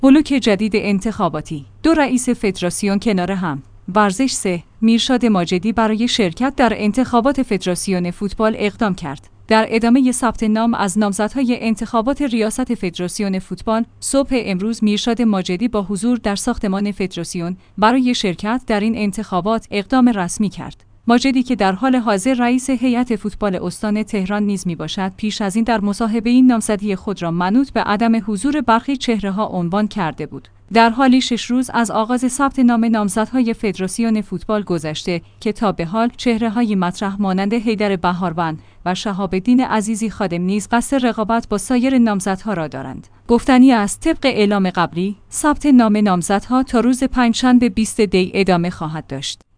بلوک جدید انتخاباتی. 2 رئیس فدراسیون کنار هم. ورزش 3. میرشاد ماجدی برای شرکت در انتخابات فدراسیون فوتبال اقدام کرد. در ادامه ثبت نام از نامزدهای انتخابات ریاست فدراسیون فوتبال، صبح امروز میرشاد ماجدی با حضور در ساختمان فدراسیون برای شرکت در این انتخابات اقدام رسمی کرد. ماجدی که در حال حاضر رئیس هیئت فوتبال استان تهران نیز میباشد، پیش از این در مصاحبه این نامزدی خود را منوط به عدم حضور برخی چهره‌ها عنوان کرده بود. در حالی 6 روز از آغاز ثبت نام نامزدهای فدراسیون فوتبال گذشته که تا به حال چهره‌های مطرح مانند حیدر بهاروند و شهاب‌الدین عزیزی خادم نیز قصد رقابت با سایر نامزدها را دارند. گفتنی است طبق اعلام قبلی، ثبت نام نامزدها تا روز پنجشنبه 20 دی ادامه خواهد داشت.